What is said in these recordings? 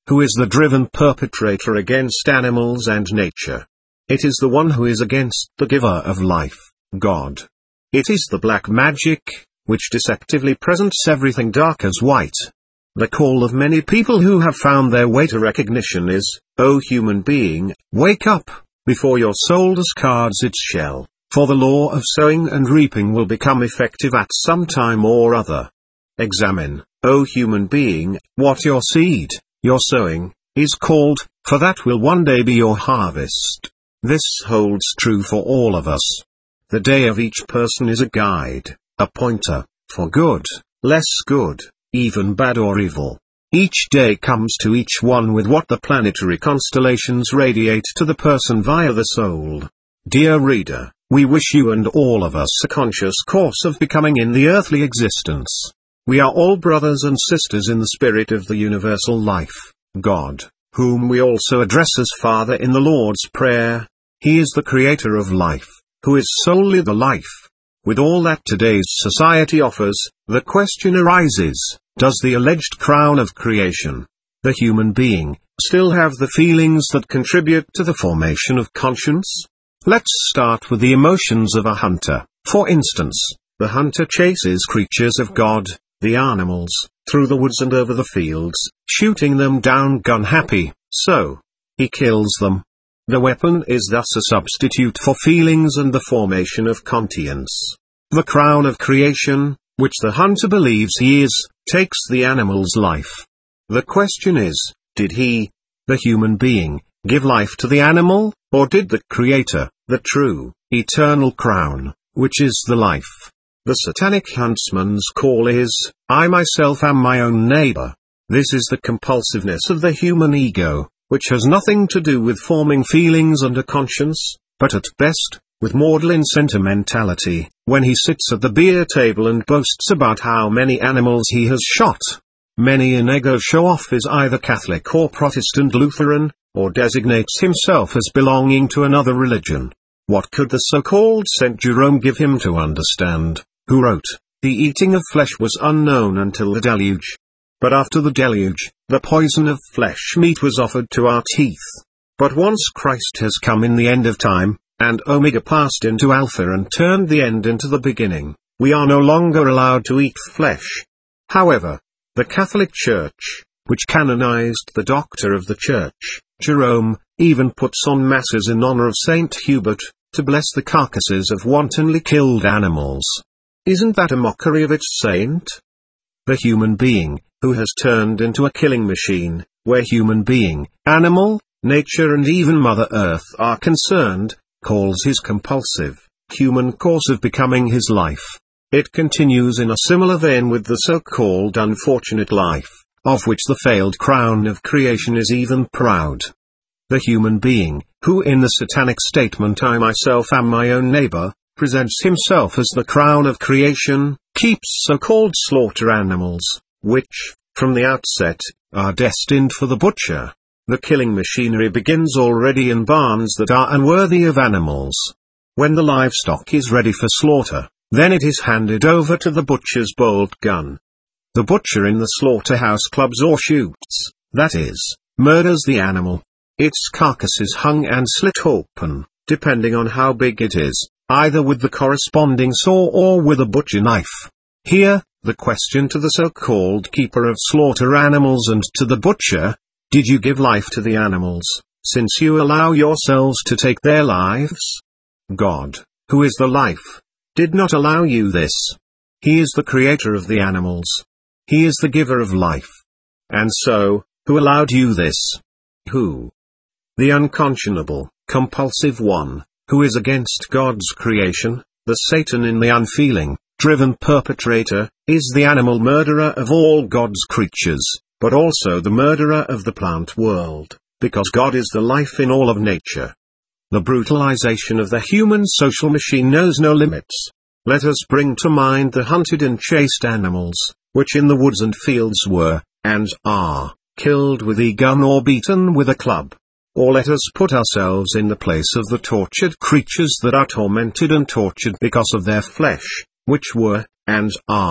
who is the driven perpetrator against animals and nature. It is the one who is against the giver of life, God. It is the black magic, which deceptively presents everything dark as white. The call of many people who have found their way to recognition is, O human being, wake up, before your soul discards its shell, for the law of sowing and reaping will become effective at some time or other. Examine, O human being, what your seed, your sowing, is called, for that will one day be your harvest. This holds true for all of us. The day of each person is a guide, a pointer, for good, less good, even bad or evil. Each day comes to each one with what the planetary constellations radiate to the person via the soul. Dear reader, we wish you and all of us a conscious course of becoming in the earthly existence. We are all brothers and sisters in the spirit of the universal life, God, whom we also address as Father in the Lord's Prayer. He is the creator of life, who is solely the life. With all that today's society offers, the question arises, does the alleged crown of creation, the human being, still have the feelings that contribute to the formation of conscience? Let's start with the emotions of a hunter. For instance, the hunter chases creatures of God, the animals, through the woods and over the fields, shooting them down gun happy, so he kills them. The weapon is thus a substitute for feelings and the formation of conscience. The crown of creation, which the hunter believes he is, takes the animal's life. The question is, did he, the human being, give life to the animal, or did the Creator, the true, eternal crown, which is the life? The satanic huntsman's call is, I myself am my own neighbor. This is the compulsiveness of the human ego, which has nothing to do with forming feelings and a conscience, but at best, with maudlin sentimentality, when he sits at the beer table and boasts about how many animals he has shot. Many an ego show-off is either Catholic or Protestant Lutheran, or designates himself as belonging to another religion. What could the so-called Saint Jerome give him to understand, who wrote, the eating of flesh was unknown until the deluge. But after the deluge, the poison of flesh meat was offered to our teeth. But once Christ has come in the end of time, and Omega passed into Alpha and turned the end into the beginning, we are no longer allowed to eat flesh. However, the Catholic Church, which canonized the doctor of the Church, Jerome, even puts on masses in honor of Saint Hubert, to bless the carcasses of wantonly killed animals. Isn't that a mockery of its saint? The human being, who has turned into a killing machine, where human being, animal, nature and even Mother Earth are concerned, calls his compulsive, human course of becoming his life. It continues in a similar vein with the so-called unfortunate life, of which the failed crown of creation is even proud. The human being, who in the satanic statement I myself am my own neighbor, presents himself as the crown of creation, keeps so-called slaughter animals, which, from the outset, are destined for the butcher. The killing machinery begins already in barns that are unworthy of animals. When the livestock is ready for slaughter, then it is handed over to the butcher's bolt gun. The butcher in the slaughterhouse clubs or shoots, that is, murders the animal. Its carcass is hung and slit open, depending on how big it is, either with the corresponding saw or with a butcher knife. Here, the question to the so-called keeper of slaughter animals and to the butcher, did you give life to the animals, since you allow yourselves to take their lives? God, who is the life, did not allow you this. He is the creator of the animals. He is the giver of life. And so, who allowed you this? Who? The unconscionable, compulsive one, who is against God's creation, the Satan in the unfeeling, driven perpetrator, is the animal murderer of all God's creatures, but also the murderer of the plant world, because God is the life in all of nature. The brutalization of the human social machine knows no limits. Let us bring to mind the hunted and chased animals, which in the woods and fields were, and are, killed with a gun or beaten with a club. Or let us put ourselves in the place of the tortured creatures that are tormented and tortured because of their flesh, which were, and are,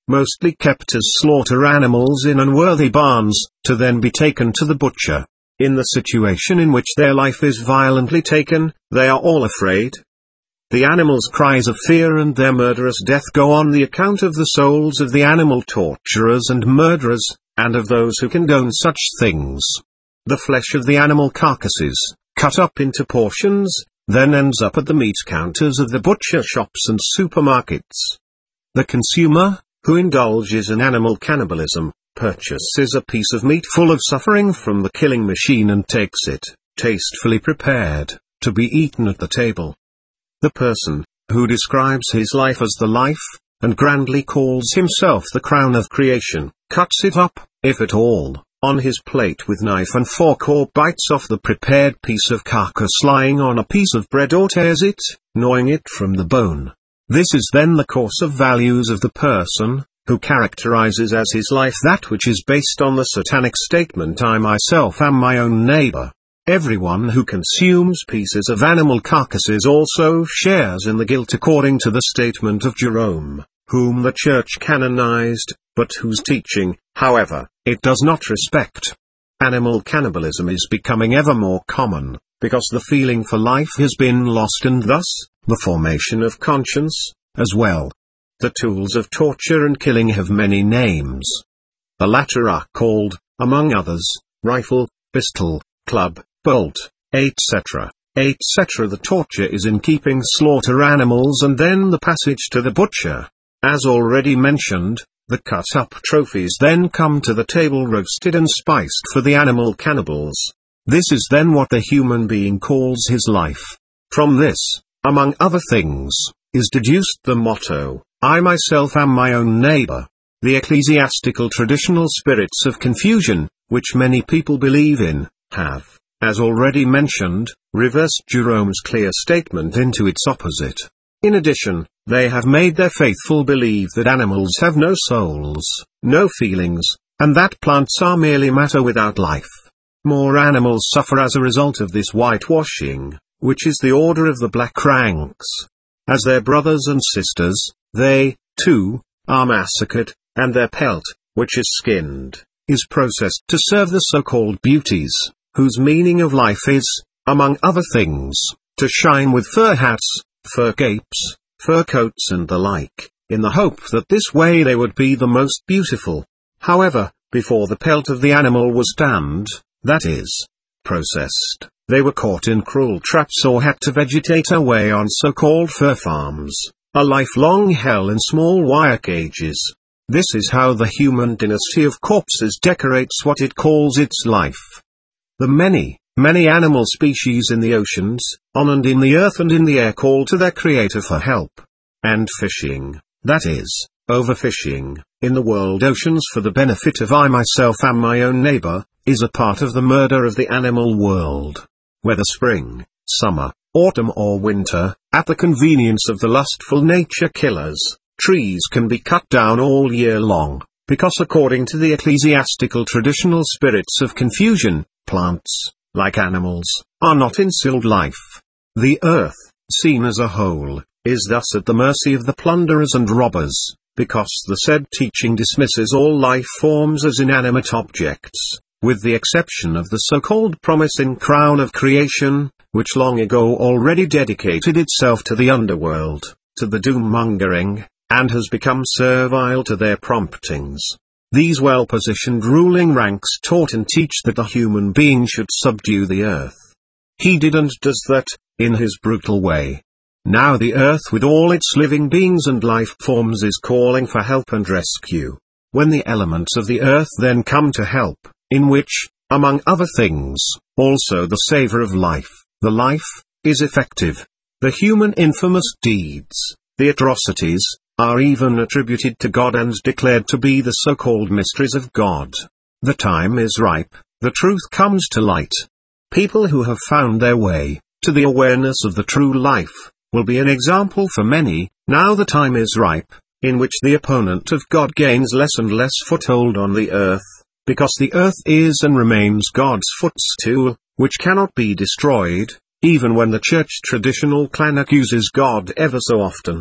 mostly kept as slaughter animals in unworthy barns, to then be taken to the butcher. In the situation in which their life is violently taken, they are all afraid. The animals' cries of fear and their murderous death go on the account of the souls of the animal torturers and murderers, and of those who condone such things. The flesh of the animal carcasses, cut up into portions, then ends up at the meat counters of the butcher shops and supermarkets. The consumer, who indulges in animal cannibalism, purchases a piece of meat full of suffering from the killing machine and takes it, tastefully prepared, to be eaten at the table. The person, who describes his life as the life, and grandly calls himself the crown of creation, cuts it up, if at all, on his plate with knife and fork, or bites off the prepared piece of carcass lying on a piece of bread, or tears it, gnawing it from the bone. This is then the course of values of the person, who characterizes as his life that which is based on the satanic statement, I myself am my own neighbor. Everyone who consumes pieces of animal carcasses also shares in the guilt according to the statement of Jerome, whom the Church canonized, but whose teaching, however, it does not respect. Animal cannibalism is becoming ever more common, because the feeling for life has been lost, and thus, the formation of conscience, as well. The tools of torture and killing have many names. The latter are called, among others, rifle, pistol, club, bolt, etc., etc. The torture is in keeping slaughter animals and then the passage to the butcher. As already mentioned, the cut-up trophies then come to the table roasted and spiced for the animal cannibals. This is then what the human being calls his life. From this, among other things, is deduced the motto, I myself am my own neighbor. The ecclesiastical traditional spirits of confusion, which many people believe in, have, as already mentioned, reversed Jerome's clear statement into its opposite. In addition, they have made their faithful believe that animals have no souls, no feelings, and that plants are merely matter without life. More animals suffer as a result of this whitewashing, which is the order of the black ranks. As their brothers and sisters, they, too, are massacred, and their pelt, which is skinned, is processed to serve the so-called beauties, whose meaning of life is, among other things, to shine with fur hats, fur capes, fur coats and the like, in the hope that this way they would be the most beautiful. However, before the pelt of the animal was tanned, that is, processed, they were caught in cruel traps or had to vegetate away on so-called fur farms, a lifelong hell in small wire cages. This is how the human dynasty of corpses decorates what it calls its life. The many, many animal species in the oceans, on and in the earth and in the air call to their creator for help. And fishing, that is, overfishing, in the world oceans for the benefit of I myself am my own neighbor, is a part of the murder of the animal world. Whether spring, summer, autumn or winter, at the convenience of the lustful nature killers, trees can be cut down all year long, because according to the ecclesiastical traditional spirits of confusion, plants, like animals, are not in sealed life. The earth, seen as a whole, is thus at the mercy of the plunderers and robbers, because the said teaching dismisses all life forms as inanimate objects, with the exception of the so-called promising crown of creation, which long ago already dedicated itself to the underworld, to the doom-mongering, and has become servile to their promptings. These well-positioned ruling ranks taught and teach that the human being should subdue the earth. He did and does that, in his brutal way. Now the earth with all its living beings and life forms is calling for help and rescue. When the elements of the earth then come to help, in which, among other things, also the savor of life, the life, is effective, the human infamous deeds, the atrocities, are even attributed to God and declared to be the so-called mysteries of God. The time is ripe, the truth comes to light. People who have found their way to the awareness of the true life will be an example for many. Now the time is ripe, in which the opponent of God gains less and less foothold on the earth, because the earth is and remains God's footstool, which cannot be destroyed, even when the church traditional clan accuses God ever so often.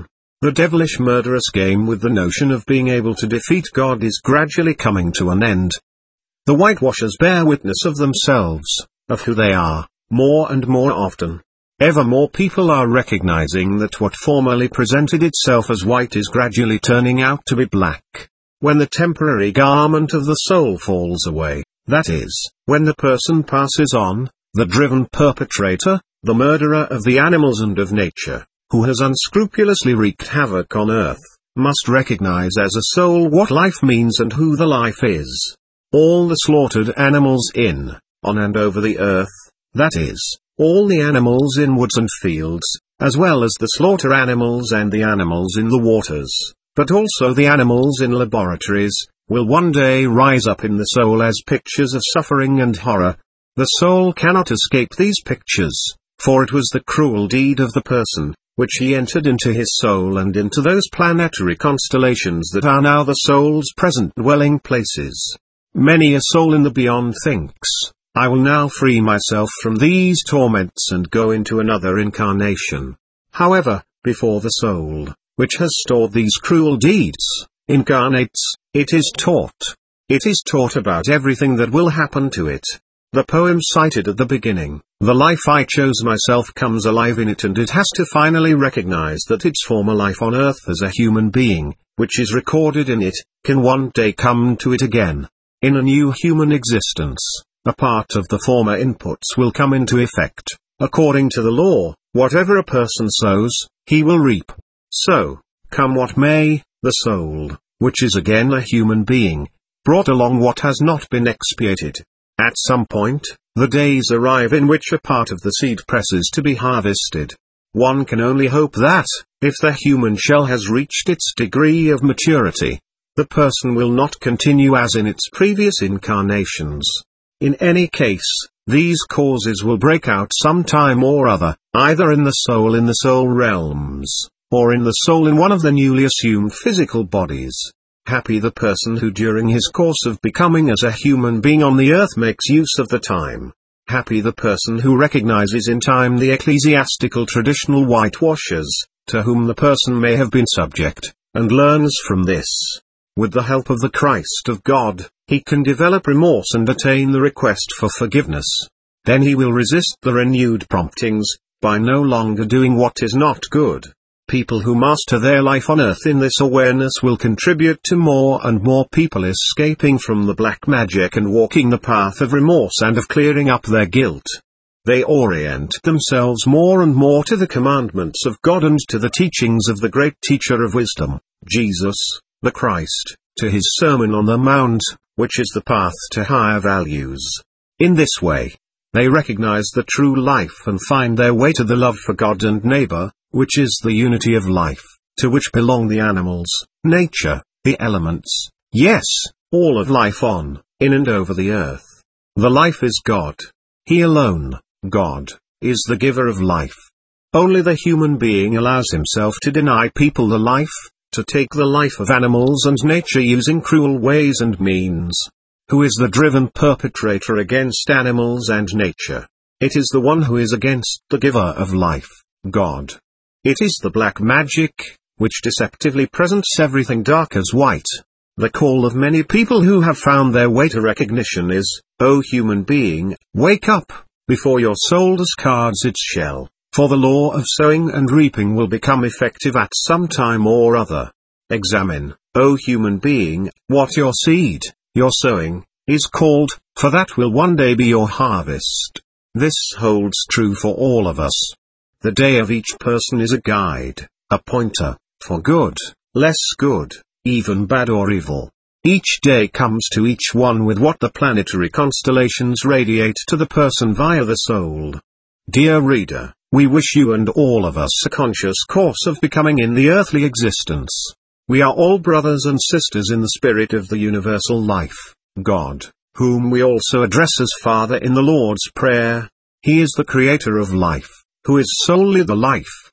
The devilish murderous game with the notion of being able to defeat God is gradually coming to an end. The whitewashers bear witness of themselves, of who they are, more and more often. Ever more people are recognizing that what formerly presented itself as white is gradually turning out to be black. When the temporary garment of the soul falls away, that is, when the person passes on, the driven perpetrator, the murderer of the animals and of nature, who has unscrupulously wreaked havoc on earth, must recognize as a soul what life means and who the life is. All the slaughtered animals in, on and over the earth, that is, all the animals in woods and fields, as well as the slaughter animals and the animals in the waters, but also the animals in laboratories, will one day rise up in the soul as pictures of suffering and horror. The soul cannot escape these pictures, for it was the cruel deed of the person, which he entered into his soul and into those planetary constellations that are now the soul's present dwelling places. Many a soul in the beyond thinks, I will now free myself from these torments and go into another incarnation. However, before the soul, which has stored these cruel deeds, incarnates, it is taught. It is taught about everything that will happen to it. The poem cited at the beginning, the life I chose myself comes alive in it, and it has to finally recognize that its former life on earth as a human being, which is recorded in it, can one day come to it again. In a new human existence, a part of the former inputs will come into effect. According to the law, whatever a person sows, he will reap. So, come what may, the soul, which is again a human being, brought along what has not been expiated. At some point, the days arrive in which a part of the seed presses to be harvested. One can only hope that, if the human shell has reached its degree of maturity, the person will not continue as in its previous incarnations. In any case, these causes will break out some time or other, either in the soul realms, or in the soul in one of the newly assumed physical bodies. Happy the person who during his course of becoming as a human being on the earth makes use of the time. Happy the person who recognizes in time the ecclesiastical traditional whitewashers, to whom the person may have been subject, and learns from this. With the help of the Christ of God, he can develop remorse and attain the request for forgiveness. Then he will resist the renewed promptings, by no longer doing what is not good. People who master their life on earth in this awareness will contribute to more and more people escaping from the black magic and walking the path of remorse and of clearing up their guilt. They orient themselves more and more to the commandments of God and to the teachings of the great teacher of wisdom, Jesus, the Christ, to his Sermon on the Mount, which is the path to higher values. In this way, they recognize the true life and find their way to the love for God and neighbor, which is the unity of life, to which belong the animals, nature, the elements, yes, all of life on, in and over the earth. The life is God. He alone, God, is the giver of life. Only the human being allows himself to deny people the life, to take the life of animals and nature using cruel ways and means. Who is the driven perpetrator against animals and nature? It is the one who is against the giver of life, God. It is the black magic, which deceptively presents everything dark as white. The call of many people who have found their way to recognition is, O human being, wake up, before your soul discards its shell, for the law of sowing and reaping will become effective at some time or other. Examine, O human being, what your seed, your sowing, is called, for that will one day be your harvest. This holds true for all of us. The day of each person is a guide, a pointer, for good, less good, even bad or evil. Each day comes to each one with what the planetary constellations radiate to the person via the soul. Dear reader, we wish you and all of us a conscious course of becoming in the earthly existence. We are all brothers and sisters in the spirit of the universal life, God, whom we also address as Father in the Lord's Prayer. He is the creator of life, who is solely the life,